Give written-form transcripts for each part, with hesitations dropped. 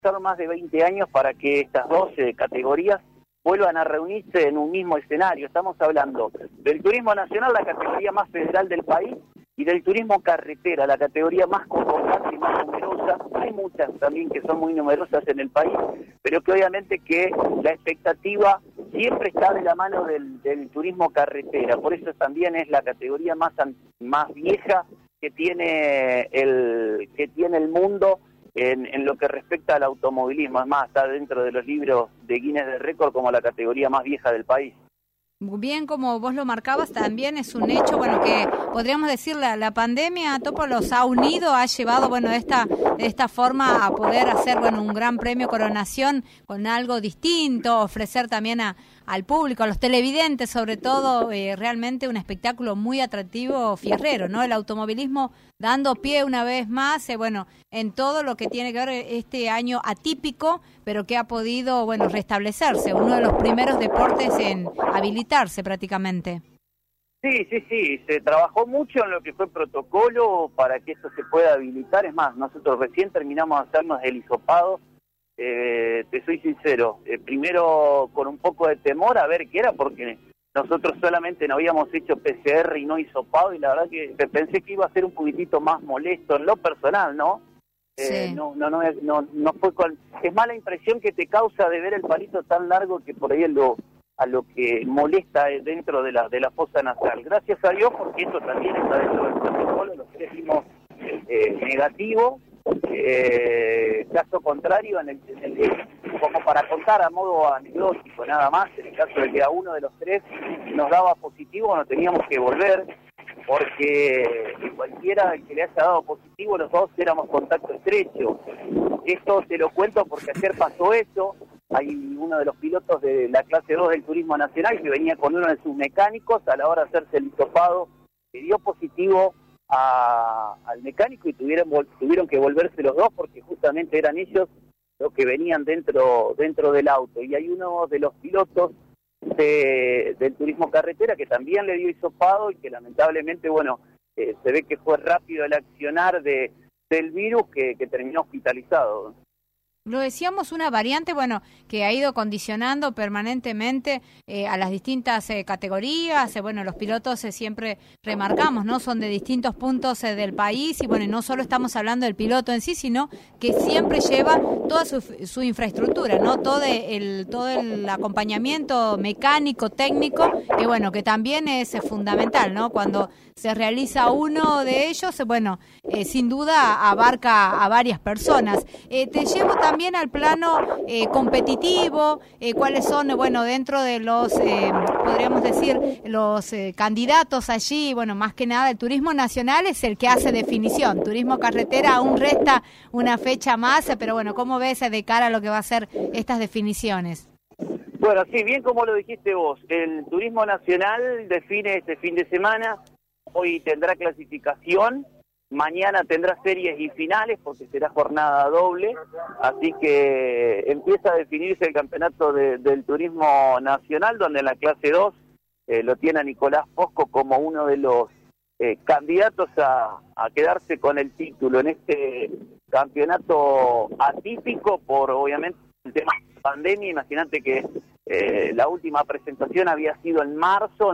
pasaron más de 20 años para que estas dos categorías vuelvan a reunirse en un mismo escenario. Estamos hablando del turismo nacional, la categoría más federal del país, y del turismo carretera, la categoría más convocante y más numerosa. Hay muchas también que son muy numerosas en el país, pero que obviamente que la expectativa siempre está de la mano del turismo carretera. Por eso también es la categoría más vieja que tiene el mundo en lo que respecta al automovilismo. Es más, está dentro de los libros de Guinness de Récord como la categoría más vieja del país. Bien, como vos lo marcabas, también es un hecho, bueno, que podríamos decir la pandemia, Topo, los ha unido, ha llevado, bueno, de esta forma a poder hacer, bueno, un gran premio Coronación con algo distinto, ofrecer también al público, a los televidentes, sobre todo, realmente un espectáculo muy atractivo, fierrero, ¿no? El automovilismo dando pie una vez más, bueno, en todo lo que tiene que ver este año atípico, pero que ha podido, bueno, restablecerse, uno de los primeros deportes en habilitarse prácticamente. Sí, se trabajó mucho en lo que fue protocolo para que esto se pueda habilitar. Es más, nosotros recién terminamos de hacernos el hisopado. Te soy sincero, primero con un poco de temor a ver qué era, porque nosotros solamente no habíamos hecho PCR y no hisopado, y la verdad que pensé que iba a ser un poquitito más molesto en lo personal, ¿no? Sí. No fue con... Es más la impresión que te causa de ver el palito tan largo que por ahí a lo que molesta dentro de la fosa nasal. Gracias a Dios, porque eso también está dentro del protocolo, los tres dimos negativo. Caso contrario, como para contar a modo anecdótico nada más, en el caso de que a uno de los tres nos daba positivo, no teníamos que volver, porque cualquiera que le haya dado positivo, los dos éramos contacto estrecho. Esto te lo cuento porque ayer pasó eso. Hay uno de los pilotos de la clase 2 del Turismo Nacional que venía con uno de sus mecánicos, a la hora de hacerse el hisopado, que dio positivo al mecánico y tuvieron que volverse los dos porque justamente eran ellos los que venían dentro del auto. Y hay uno de los pilotos del turismo carretera que también le dio hisopado y que lamentablemente, bueno, se ve que fue rápido el accionar del virus que terminó hospitalizado. Lo decíamos, una variante, bueno, que ha ido condicionando permanentemente a las distintas categorías. Bueno, los pilotos siempre remarcamos, ¿no? Son de distintos puntos del país y, bueno, no solo estamos hablando del piloto en sí, sino que siempre lleva toda su infraestructura, ¿no? Todo el acompañamiento mecánico, técnico, que, bueno, que también es fundamental, ¿no? Cuando se realiza uno de ellos, bueno, sin duda abarca a varias personas. Te llevo también al plano competitivo, cuáles son, bueno, dentro de los, podríamos decir, los candidatos allí, bueno, más que nada el turismo nacional es el que hace definición, turismo carretera aún resta una fecha más, pero bueno, ¿cómo ves de cara a lo que va a ser estas definiciones? Bueno, sí, bien como lo dijiste vos, el turismo nacional define este fin de semana. Hoy tendrá clasificación, mañana tendrá series y finales porque será jornada doble, así que empieza a definirse el campeonato del turismo nacional, donde en la clase 2 lo tiene a Nicolás Fosco como uno de los candidatos a quedarse con el título en este campeonato atípico por, obviamente, el tema de la pandemia. Imagínate que la última presentación había sido en marzo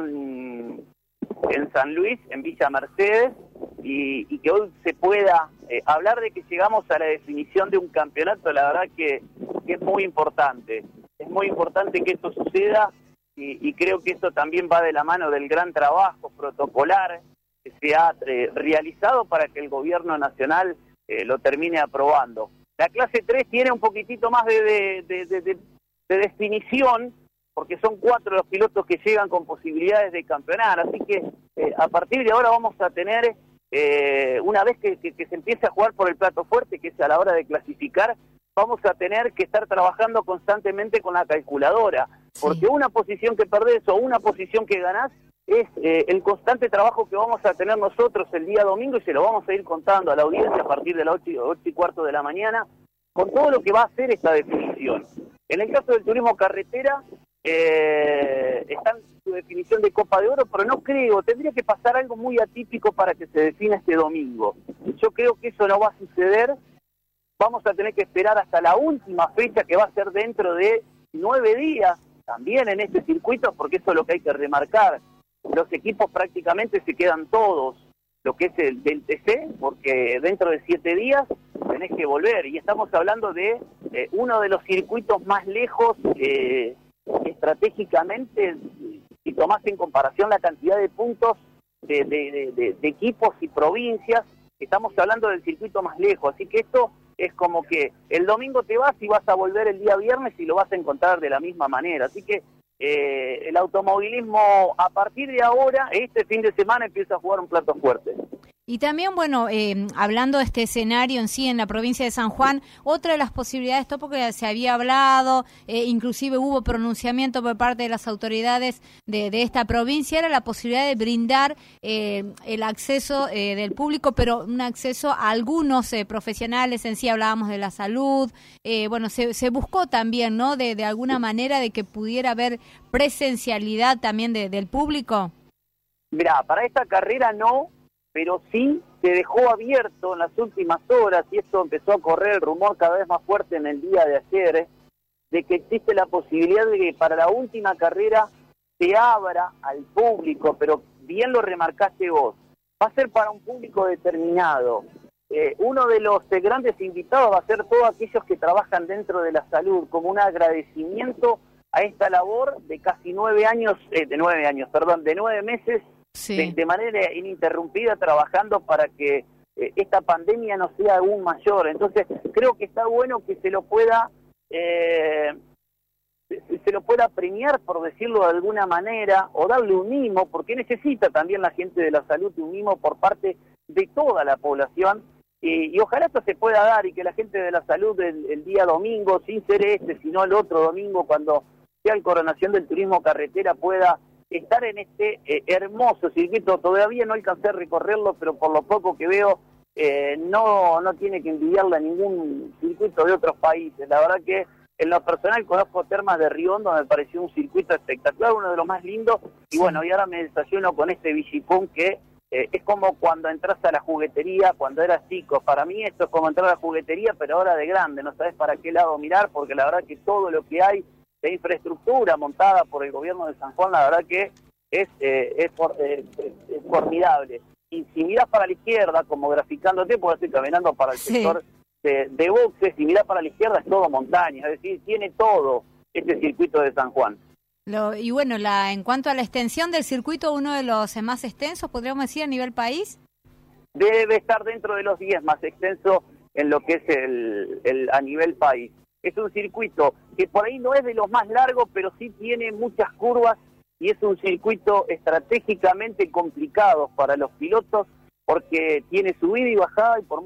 en San Luis, en Villa Mercedes, y que hoy se pueda hablar de que llegamos a la definición de un campeonato, la verdad que es muy importante. Es muy importante que esto suceda y creo que esto también va de la mano del gran trabajo protocolar que se ha realizado para que el gobierno nacional lo termine aprobando. La clase 3 tiene un poquitito más de definición, porque son 4 los pilotos que llegan con posibilidades de campeonar, así que a partir de ahora vamos a tener, una vez que se empiece a jugar por el plato fuerte, que es a la hora de clasificar, vamos a tener que estar trabajando constantemente con la calculadora, porque una posición que perdés o una posición que ganás es el constante trabajo que vamos a tener nosotros el día domingo, y se lo vamos a ir contando a la audiencia a partir de las 8:15 de la mañana, con todo lo que va a hacer esta definición. En el caso del turismo carretera, está en su definición de Copa de Oro, pero no creo, tendría que pasar algo muy atípico para que se defina este domingo. Yo creo que eso no va a suceder, vamos a tener que esperar hasta la última fecha, que va a ser dentro de 9 días, también en este circuito, porque eso es lo que hay que remarcar. Los equipos prácticamente se quedan todos, lo que es el del TC, porque dentro de 7 días tenés que volver, y estamos hablando de uno de los circuitos más lejos estratégicamente, si tomás en comparación la cantidad de puntos de equipos y provincias, estamos hablando del circuito más lejos, así que esto es como que el domingo te vas y vas a volver el día viernes y lo vas a encontrar de la misma manera, así que el automovilismo a partir de ahora, este fin de semana, empieza a jugar un plato fuerte. Y también, bueno, hablando de este escenario en sí en la provincia de San Juan, otra de las posibilidades, esto porque se había hablado, inclusive hubo pronunciamiento por parte de las autoridades de esta provincia, era la posibilidad de brindar el acceso del público, pero un acceso a algunos profesionales, en sí hablábamos de la salud, bueno, se buscó también, ¿no?, de alguna manera de que pudiera haber presencialidad también del público. Mirá, para esta carrera no, pero sí se dejó abierto en las últimas horas, y esto empezó a correr el rumor cada vez más fuerte en el día de ayer, de que existe la posibilidad de que para la última carrera se abra al público, pero bien lo remarcaste vos, va a ser para un público determinado. Uno de los de invitados va a ser todos aquellos que trabajan dentro de la salud, como un agradecimiento a esta labor de casi 9 meses, sí, de manera ininterrumpida, trabajando para que esta pandemia no sea aún mayor. Entonces creo que está bueno que se lo pueda premiar, por decirlo de alguna manera, o darle un mimo, porque necesita también la gente de la salud un mimo por parte de toda la población, y ojalá esto se pueda dar y que la gente de la salud el día domingo, sin ser sino el otro domingo, cuando sea la coronación del turismo carretera, pueda estar en este hermoso circuito. Todavía no alcancé a recorrerlo, pero por lo poco que veo, no tiene que envidiarle a ningún circuito de otros países. La verdad que en lo personal conozco Termas de Riondo, me pareció un circuito espectacular, uno de los más lindos, y bueno, y ahora me desayuno con este Vigipún, que es como cuando entras a la juguetería cuando eras chico. Para mí esto es como entrar a la juguetería, pero ahora de grande, no sabes para qué lado mirar, porque la verdad que todo lo que hay de infraestructura montada por el gobierno de San Juan, la verdad que es formidable. Y si mirás para la izquierda, como graficándote, porque estoy caminando para el sector de boxes, si mirás para la izquierda es todo montaña, es decir, tiene todo este circuito de San Juan. Y bueno, en cuanto a la extensión del circuito, uno de los más extensos, podríamos decir, a nivel país. Debe estar dentro de los 10 más extensos en lo que es a nivel país. Es un circuito que por ahí no es de los más largos, pero sí tiene muchas curvas, y es un circuito estratégicamente complicado para los pilotos, porque tiene subida y bajada, y por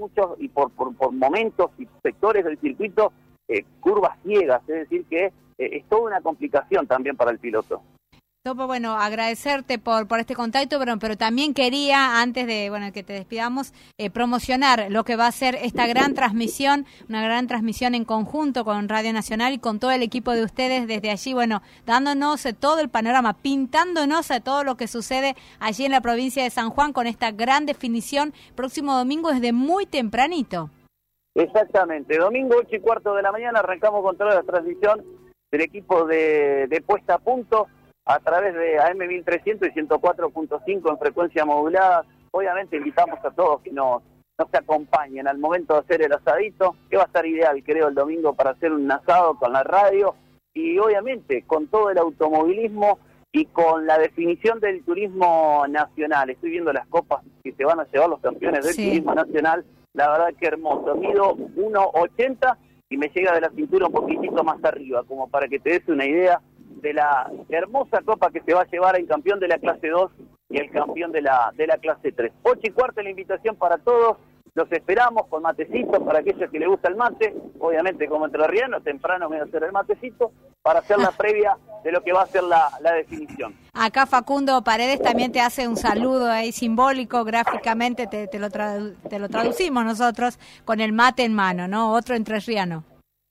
momentos y sectores del circuito, curvas ciegas, es decir que es toda una complicación también para el piloto. Topo, bueno, agradecerte por este contacto, pero también quería, antes de que te despidamos, promocionar lo que va a ser esta gran transmisión, una gran transmisión en conjunto con Radio Nacional y con todo el equipo de ustedes desde allí, dándonos todo el panorama, pintándonos a todo lo que sucede allí en la provincia de San Juan con esta gran definición próximo domingo desde muy tempranito. Exactamente, domingo 8:15 de la mañana arrancamos con toda la transmisión del equipo de Puesta a Punto, a través de AM 1300 y 104.5 en frecuencia modulada. Obviamente invitamos a todos que nos acompañen al momento de hacer el asadito, que va a estar ideal, creo, el domingo para hacer un asado con la radio, y obviamente con todo el automovilismo y con la definición del turismo nacional. Estoy viendo las copas que se van a llevar los campeones del turismo nacional, la verdad que hermoso. Mido 1,80 y me llega de la cintura un poquitito más arriba, como para que te des una idea de la hermosa copa que se va a llevar el campeón de la clase 2 y el campeón de la clase 3. 8:15 la invitación para todos, los esperamos con matecito para aquellos que les gusta el mate, obviamente como entrerriano, temprano me voy a hacer el matecito para hacer la previa de lo que va a ser la definición. Acá Facundo Paredes también te hace un saludo ahí simbólico, gráficamente te lo traducimos nosotros con el mate en mano, ¿no? Otro entrerriano.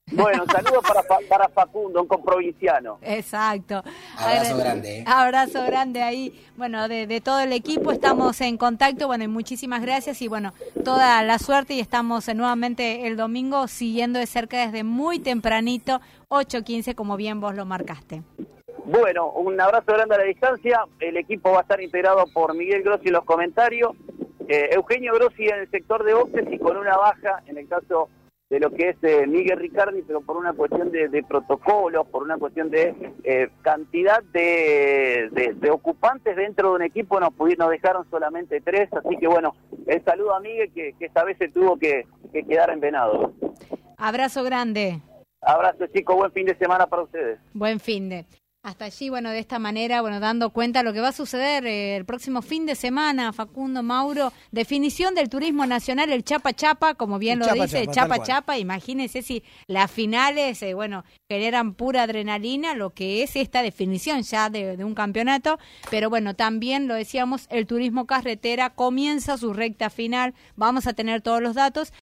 Bueno, saludos para Facundo, un comprovinciano. Exacto. Abrazo grande. Abrazo grande ahí. Bueno, de todo el equipo estamos en contacto. Bueno, y muchísimas gracias y bueno, toda la suerte y estamos nuevamente el domingo siguiendo de cerca desde muy tempranito, 8:15, como bien vos lo marcaste. Bueno, un abrazo grande a la distancia. El equipo va a estar integrado por Miguel Grossi en los comentarios, Eugenio Grossi en el sector de boxes y con una baja en el caso de lo que es Miguel Ricardi, pero por una cuestión de protocolos, por una cuestión de cantidad de ocupantes dentro de un equipo, nos dejaron solamente 3, así que bueno, el saludo a Miguel que esta vez se tuvo que quedar en Venado. Abrazo grande. Abrazo chicos, buen fin de semana para ustedes. Buen fin de. Hasta allí, bueno, de esta manera, bueno, dando cuenta de lo que va a suceder el próximo fin de semana, Facundo, Mauro, definición del turismo nacional, el Chapa Chapa, como bien lo dice, Chapa Chapa, imagínense si las finales, bueno, generan pura adrenalina, lo que es esta definición ya de un campeonato, pero bueno, también lo decíamos, el turismo carretera comienza su recta final, vamos a tener todos los datos,